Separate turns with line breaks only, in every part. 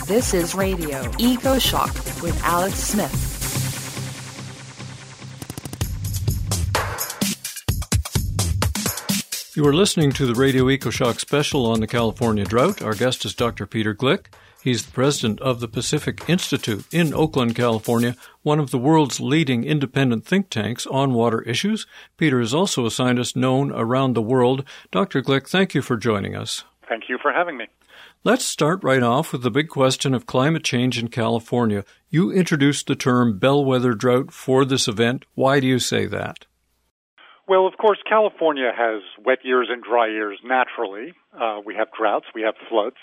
This is Radio Eco Shock with Alex Smith.
You are listening to the Radio Eco Shock special on the California drought. Our guest is Dr. Peter Glick. He's the president of the Pacific Institute in Oakland, California, one of the world's leading independent think tanks on water issues. Peter is also a scientist known around the world. Dr. Glick, thank you for joining us.
Thank you for having me.
Let's start right off with the big question of climate change in California. You introduced the term bellwether drought for this event. Why do you say that?
Well, of course, California has wet years and dry years naturally. We have droughts, we have floods.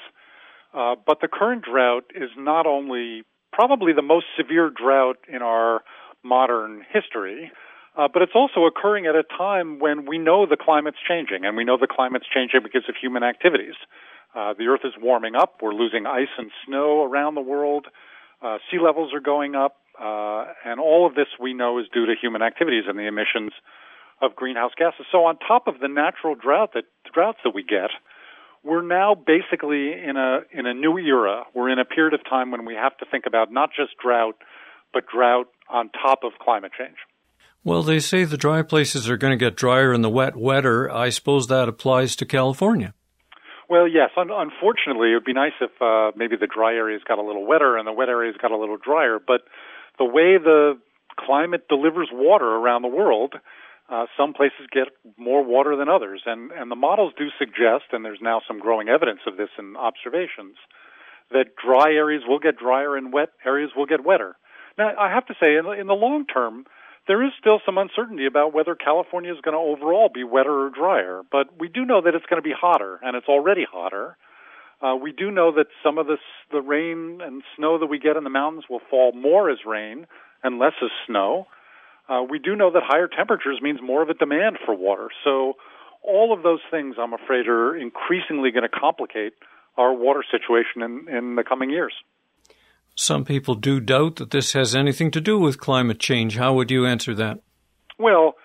But the current drought is not only probably the most severe drought in our modern history, but it's also occurring at a time when we know the climate's changing, and we know the climate's changing because of human activities. The Earth is warming up. We're losing ice and snow around the world. Sea levels are going up. And all of this we know is due to human activities and the emissions of greenhouse gases. So on top of the natural droughts that we get, we're now basically in a new era. We're in a period of time when we have to think about not just drought, but drought on top of climate change.
Well, they say the dry places are going to get drier and the wet wetter. I suppose that applies to California.
Well, yes. Unfortunately, it would be nice if maybe the dry areas got a little wetter and the wet areas got a little drier. But the way the climate delivers water around the world, some places get more water than others. And the models do suggest, and there's now some growing evidence of this in observations, that dry areas will get drier and wet areas will get wetter. Now, I have to say, in the long term, there is still some uncertainty about whether California is going to overall be wetter or drier, but we do know that it's going to be hotter, and it's already hotter. We do know that some of the rain and snow that we get in the mountains will fall more as rain and less as snow. We do know that higher temperatures means more of a demand for water. So all of those things, I'm afraid, are increasingly going to complicate our water situation in the coming years.
Some people do doubt that this has anything to do with climate change. How would you answer that?
Well,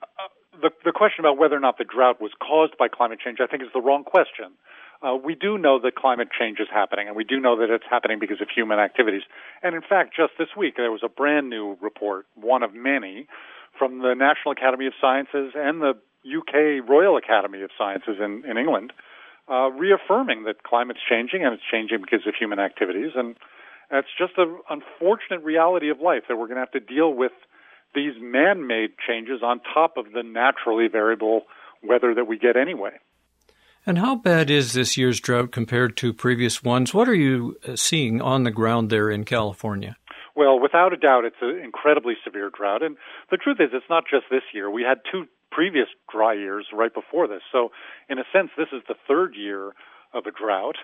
the question about whether or not the drought was caused by climate change, I think, is the wrong question. We do know that climate change is happening, and we do know that it's happening because of human activities. And in fact, just this week, there was a brand new report, one of many, from the National Academy of Sciences and the UK Royal Academy of Sciences in England, reaffirming that climate's changing, and it's changing because of human activities. And it's just an unfortunate reality of life that we're going to have to deal with these man-made changes on top of the naturally variable weather that we get anyway.
And how bad is this year's drought compared to previous ones? What are you seeing on the ground there in California?
Well, without a doubt, it's an incredibly severe drought. And the truth is, it's not just this year. We had two previous dry years right before this. So in a sense, this is the third year of a drought.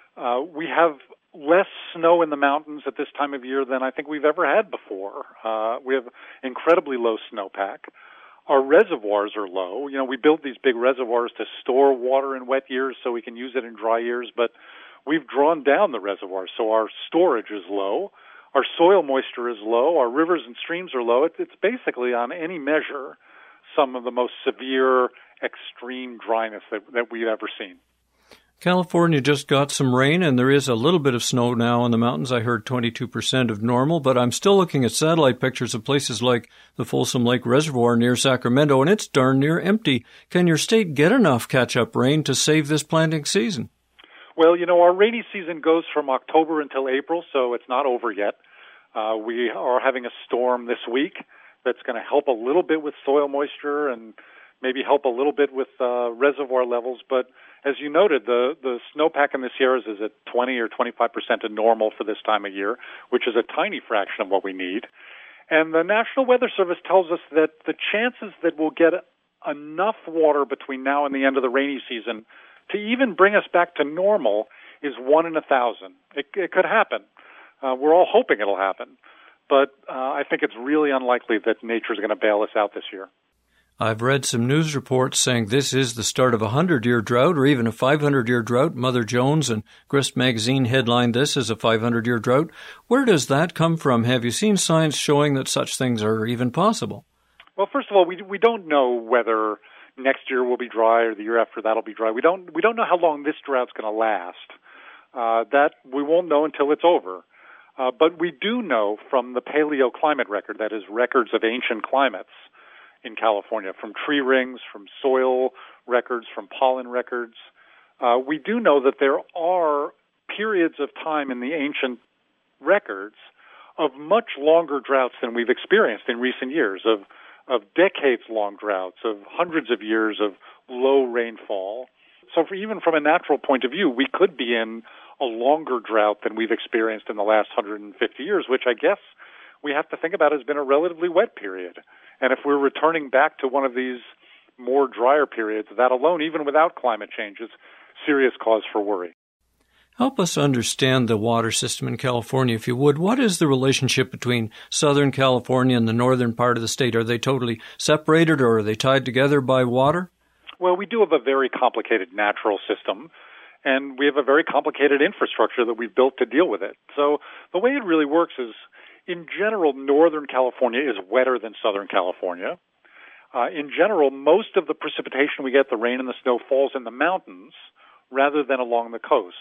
We have less snow in the mountains at this time of year than I think we've ever had before. We have incredibly low snowpack. Our reservoirs are low. You know, we built these big reservoirs to store water in wet years so we can use it in dry years, but we've drawn down the reservoirs, so our storage is low. Our soil moisture is low. Our rivers and streams are low. It's basically, on any measure, some of the most severe, extreme dryness that we've ever seen.
California just got some rain, and there is a little bit of snow now in the mountains. I heard 22% of normal, but I'm still looking at satellite pictures of places like the Folsom Lake Reservoir near Sacramento, and it's darn near empty. Can your state get enough catch-up rain to save this planting season?
Well, you know, our rainy season goes from October until April, so it's not over yet. We are having a storm this week that's going to help a little bit with soil moisture and maybe help a little bit with reservoir levels, but as you noted, the snowpack in the Sierras is at 20 or 25% of normal for this time of year, which is a tiny fraction of what we need. And the National Weather Service tells us that the chances that we'll get enough water between now and the end of the rainy season to even bring us back to normal is 1 in 1,000. It could happen. We're all hoping it'll happen. But I think it's really unlikely that nature's going to bail us out this year.
I've read some news reports saying this is the start of a 100-year drought or even a 500-year drought. Mother Jones and Grist magazine headlined this as a 500-year drought. Where does that come from? Have you seen science showing that such things are even possible?
Well, first of all, we don't know whether next year will be dry or the year after that will be dry. We don't know how long this drought's going to last. That we won't know until it's over. But we do know from the paleoclimate record, that is records of ancient climates in California, from tree rings, from soil records, from pollen records, we do know that there are periods of time in the ancient records of much longer droughts than we've experienced in recent years, of decades-long droughts, of hundreds of years of low rainfall. So even from a natural point of view, we could be in a longer drought than we've experienced in the last 150 years, which I guess we have to think about as been a relatively wet period. And if we're returning back to one of these more drier periods, that alone, even without climate change, is serious cause for worry.
Help us understand the water system in California, if you would. What is the relationship between Southern California and the northern part of the state? Are they totally separated, or are they tied together by water?
Well, we do have a very complicated natural system, and we have a very complicated infrastructure that we've built to deal with it. So the way it really works is, in general, Northern California is wetter than Southern California. In general, most of the precipitation we get, the rain and the snow, falls in the mountains rather than along the coasts.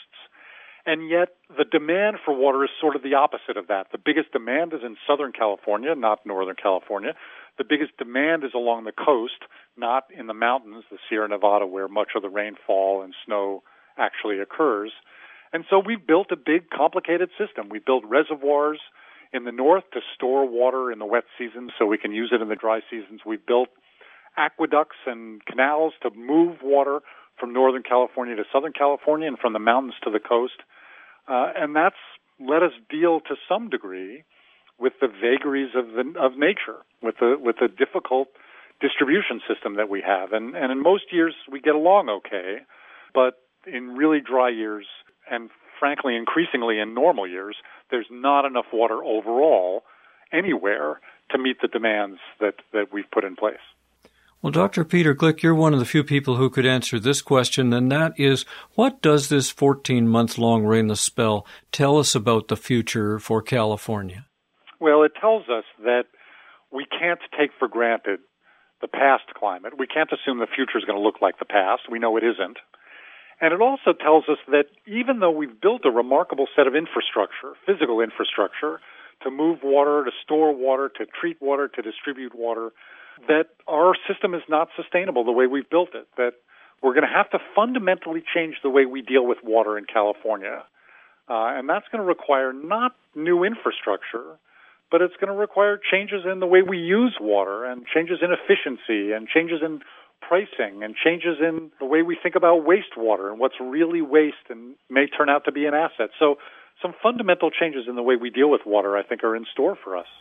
And yet the demand for water is sort of the opposite of that. The biggest demand is in Southern California, not Northern California. The biggest demand is along the coast, not in the mountains, the Sierra Nevada, where much of the rainfall and snow actually occurs. And so we've built a big, complicated system. We built reservoirs in the north to store water in the wet seasons so we can use it in the dry seasons. We've built aqueducts and canals to move water from Northern California to Southern California and from the mountains to the coast. And that's let us deal to some degree with the vagaries of nature, with the difficult distribution system that we have. And in most years, we get along okay, but in really dry years, and frankly, increasingly in normal years, there's not enough water overall anywhere to meet the demands that we've put in place.
Well, Dr. Peter Glick, you're one of the few people who could answer this question, and that is, what does this 14-month-long rainless spell tell us about the future for California?
Well, it tells us that we can't take for granted the past climate. We can't assume the future is going to look like the past. We know it isn't. And it also tells us that even though we've built a remarkable set of infrastructure, physical infrastructure, to move water, to store water, to treat water, to distribute water, that our system is not sustainable the way we've built it, that we're going to have to fundamentally change the way we deal with water in California. And that's going to require not new infrastructure, but it's going to require changes in the way we use water, and changes in efficiency, and changes in pricing, and changes in the way we think about wastewater and what's really waste and may turn out to be an asset. So some fundamental changes in the way we deal with water, I think, are in store for us.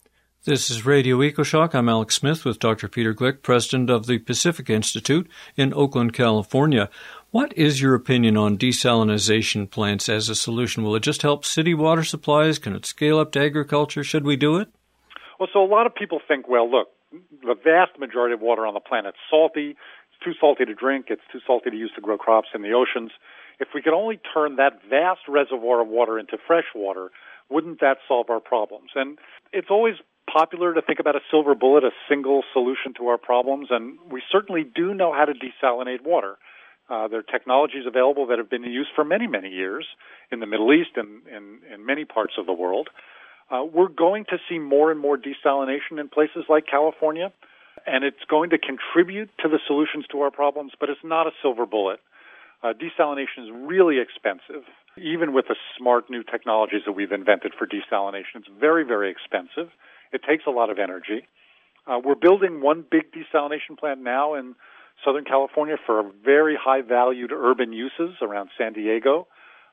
This is Radio EcoShock. I'm Alex Smith with Dr. Peter Glick, president of the Pacific Institute in Oakland, California. What is your opinion on desalination plants as a solution? Will it just help city water supplies? Can it scale up to agriculture? Should we do it?
Well, so a lot of people think, well, look, the vast majority of water on the planet is salty. It's too salty to drink. It's too salty to use to grow crops in the oceans. If we could only turn that vast reservoir of water into fresh water, wouldn't that solve our problems? And it's always popular to think about a silver bullet, a single solution to our problems, and we certainly do know how to desalinate water. There are technologies available that have been in use for many, many years in the Middle East and in many parts of the world. We're going to see more and more desalination in places like California, and it's going to contribute to the solutions to our problems, but it's not a silver bullet. Desalination is really expensive, even with the smart new technologies that we've invented for desalination. It's very, very expensive. It takes a lot of energy. We're building one big desalination plant now in Southern California for very high-valued urban uses around San Diego.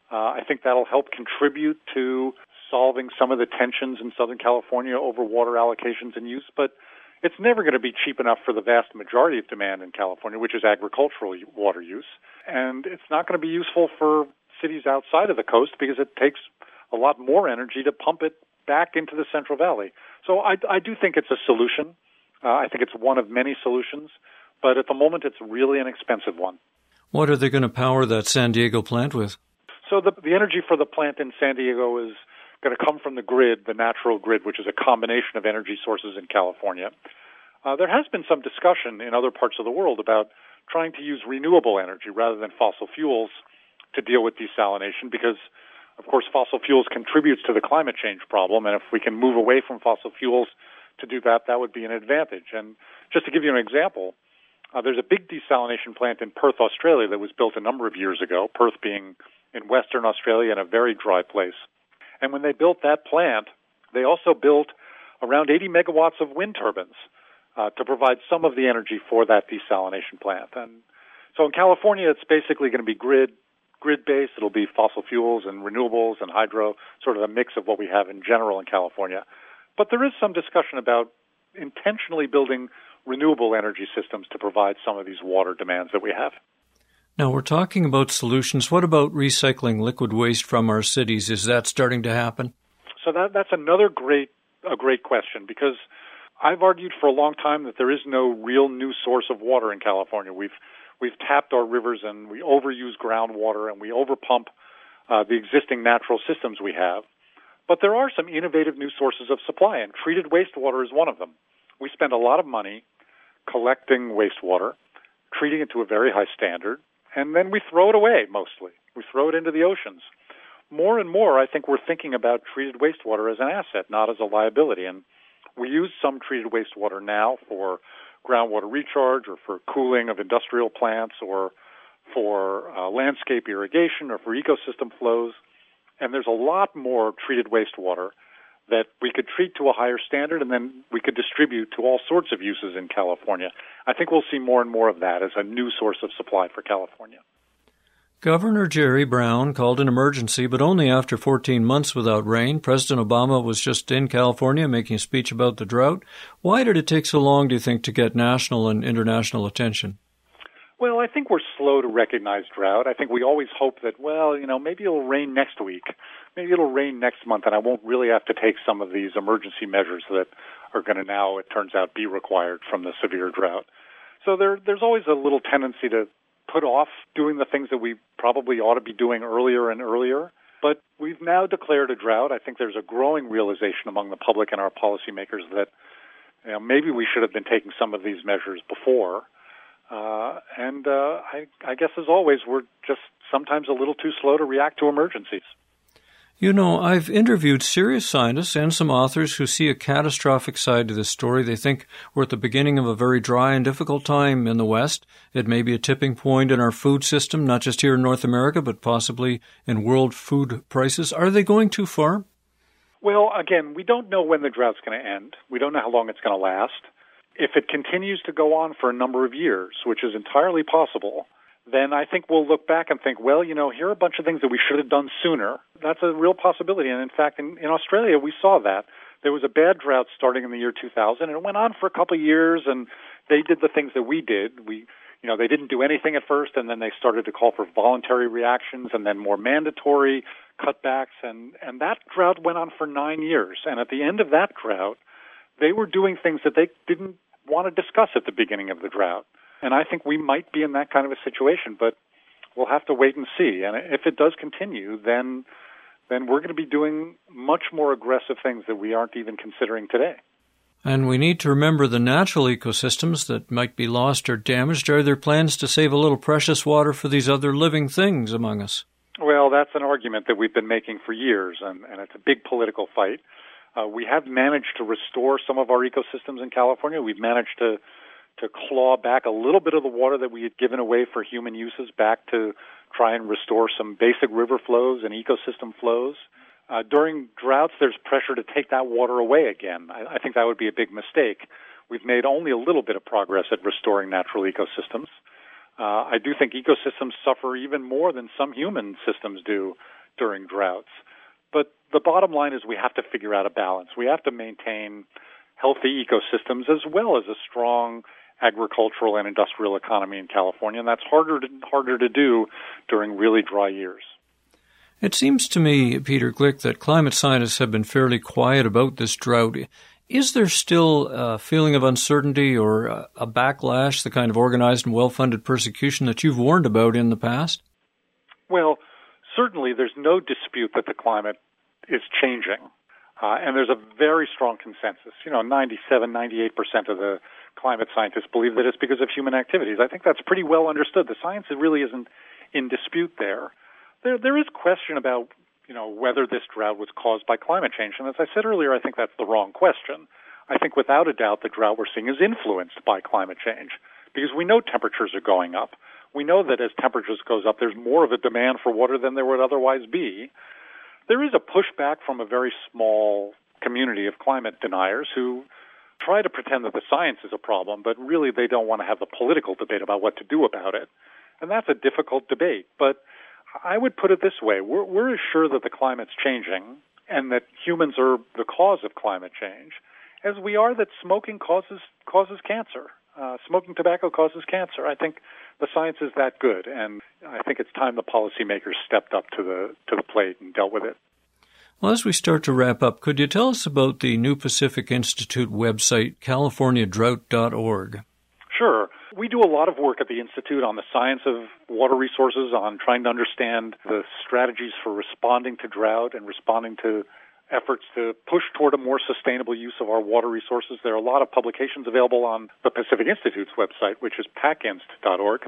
I think that'll help contribute to solving some of the tensions in Southern California over water allocations and use, but it's never going to be cheap enough for the vast majority of demand in California, which is agricultural water use. And it's not going to be useful for cities outside of the coast because it takes a lot more energy to pump it back into the Central Valley. So I do think it's a solution. I think it's one of many solutions, but at the moment it's really an expensive one.
What are they going to power that San Diego plant with?
So the energy for the plant in San Diego is going to come from the grid, the natural grid, which is a combination of energy sources in California. There has been some discussion in other parts of the world about trying to use renewable energy rather than fossil fuels to deal with desalination because, of course, fossil fuels contributes to the climate change problem, and if we can move away from fossil fuels to do that, that would be an advantage. And just to give you an example, there's a big desalination plant in Perth, Australia that was built a number of years ago, Perth being in Western Australia and a very dry place. And when they built that plant, they also built around 80 megawatts of wind turbines to provide some of the energy for that desalination plant. And so in California, it's basically going to be grid-based. It'll be fossil fuels and renewables and hydro, sort of a mix of what we have in general in California. But there is some discussion about intentionally building renewable energy systems to provide some of these water demands that we have.
Now, we're talking about solutions. What about recycling liquid waste from our cities? Is that starting to happen?
So that's another great question, because I've argued for a long time that there is no real new source of water in California. We've tapped our rivers and we overuse groundwater and we overpump the existing natural systems we have. But there are some innovative new sources of supply, and treated wastewater is one of them. We spend a lot of money collecting wastewater, treating it to a very high standard, and then we throw it away mostly. We throw it into the oceans. More and more, I think we're thinking about treated wastewater as an asset, not as a liability. And we use some treated wastewater now for groundwater recharge or for cooling of industrial plants or for landscape irrigation or for ecosystem flows. And there's a lot more treated wastewater that we could treat to a higher standard and then we could distribute to all sorts of uses in California. I think we'll see more and more of that as a new source of supply for California.
Governor Jerry Brown called an emergency, but only after 14 months without rain. President Obama was just in California making a speech about the drought. Why did it take so long, do you think, to get national and international attention?
Well, I think we're slow to recognize drought. I think we always hope that, maybe it'll rain next week. Maybe it'll rain next month, and I won't really have to take some of these emergency measures that are going to now, it turns out, be required from the severe drought. So there's always a little tendency to put off doing the things that we probably ought to be doing earlier and earlier. But we've now declared a drought. I think there's a growing realization among the public and our policymakers that maybe we should have been taking some of these measures before. I guess, as always, we're just sometimes a little too slow to react to emergencies.
You know, I've interviewed serious scientists and some authors who see a catastrophic side to this story. They think we're at the beginning of a very dry and difficult time in the West. It may be a tipping point in our food system, not just here in North America, but possibly in world food prices. Are they going too far?
Well, again, we don't know when the drought's going to end. We don't know how long it's going to last. If it continues to go on for a number of years, which is entirely possible, then I think we'll look back and think, well, here are a bunch of things that we should have done sooner. That's a real possibility. And in fact, in Australia, we saw that. There was a bad drought starting in the year 2000, and it went on for a couple of years, and they did the things that we did. They didn't do anything at first, and then they started to call for voluntary reactions and then more mandatory cutbacks, and that drought went on for 9 years. And at the end of that drought, they were doing things that they didn't want to discuss at the beginning of the drought. And I think we might be in that kind of a situation, but we'll have to wait and see. And if it does continue, then we're going to be doing much more aggressive things that we aren't even considering today.
And we need to remember the natural ecosystems that might be lost or damaged. Are there plans to save a little precious water for these other living things among us?
Well, that's an argument that we've been making for years, and it's a big political fight. We have managed to restore some of our ecosystems in California. We've managed to claw back a little bit of the water that we had given away for human uses back to try and restore some basic river flows and ecosystem flows. During droughts, there's pressure to take that water away again. I think that would be a big mistake. We've made only a little bit of progress at restoring natural ecosystems. I do think ecosystems suffer even more than some human systems do during droughts. But the bottom line is we have to figure out a balance. We have to maintain healthy ecosystems as well as a strong agricultural and industrial economy in California, and that's harder to do during really dry years.
It seems to me, Peter Glick, that climate scientists have been fairly quiet about this drought. Is there still a feeling of uncertainty or a backlash, the kind of organized and well-funded persecution that you've warned about in the past?
Well, certainly there's no dispute that the climate is changing. And there's a very strong consensus. 97, 98% of the climate scientists believe that it's because of human activities. I think that's pretty well understood. The science really isn't in dispute there. There is question about, whether this drought was caused by climate change. And as I said earlier, I think that's the wrong question. I think without a doubt the drought we're seeing is influenced by climate change because we know temperatures are going up. We know that as temperatures goes up, there's more of a demand for water than there would otherwise be. There is a pushback from a very small community of climate deniers who try to pretend that the science is a problem, but really they don't want to have the political debate about what to do about it. And that's a difficult debate. But I would put it this way. We're as sure that the climate's changing and that humans are the cause of climate change as we are that smoking causes cancer. Smoking tobacco causes cancer. I think the science is that good, and I think it's time the policymakers stepped up to the plate and dealt with it.
Well, as we start to wrap up, could you tell us about the New Pacific Institute website, californiadrought.org?
Sure. We do a lot of work at the Institute on the science of water resources, on trying to understand the strategies for responding to drought and responding to efforts to push toward a more sustainable use of our water resources. There are a lot of publications available on the Pacific Institute's website, which is pacinst.org,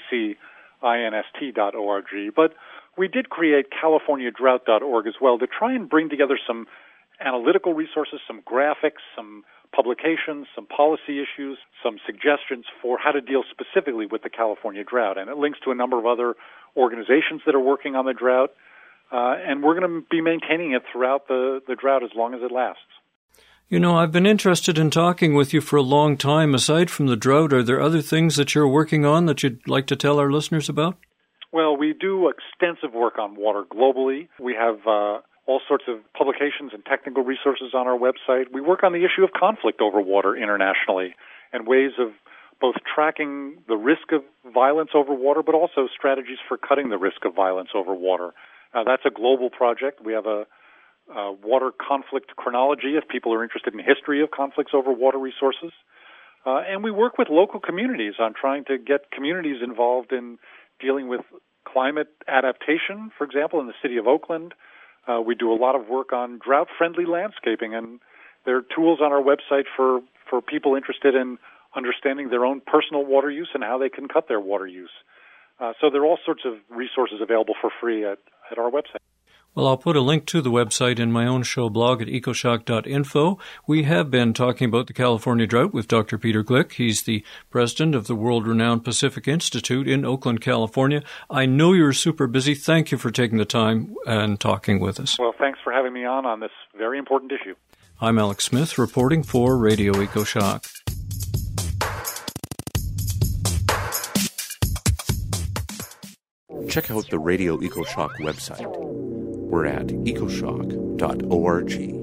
PACINST.org. But we did create CaliforniaDrought.org as well to try and bring together some analytical resources, some graphics, some publications, some policy issues, some suggestions for how to deal specifically with the California drought. And it links to a number of other organizations that are working on the drought. And we're going to be maintaining it throughout the drought as long as it lasts.
I've been interested in talking with you for a long time. Aside from the drought, are there other things that you're working on that you'd like to tell our listeners about?
Well, we do extensive work on water globally. We have all sorts of publications and technical resources on our website. We work on the issue of conflict over water internationally and ways of both tracking the risk of violence over water, but also strategies for cutting the risk of violence over water. That's a global project. We have a water conflict chronology if people are interested in history of conflicts over water resources. And we work with local communities on trying to get communities involved in dealing with climate adaptation, for example, in the city of Oakland. We do a lot of work on drought-friendly landscaping, and there are tools on our website for people interested in understanding their own personal water use and how they can cut their water use. So there are all sorts of resources available for free at our website.
Well, I'll put a link to the website in my own show blog at ecoshock.info. We have been talking about the California drought with Dr. Peter Glick. He's the president of the world-renowned Pacific Institute in Oakland, California. I know you're super busy. Thank you for taking the time and talking with us.
Well, thanks for having me on this very important issue.
I'm Alex Smith, reporting for Radio EcoShock.
Check out the Radio EcoShock website. We're at ecoshock.org.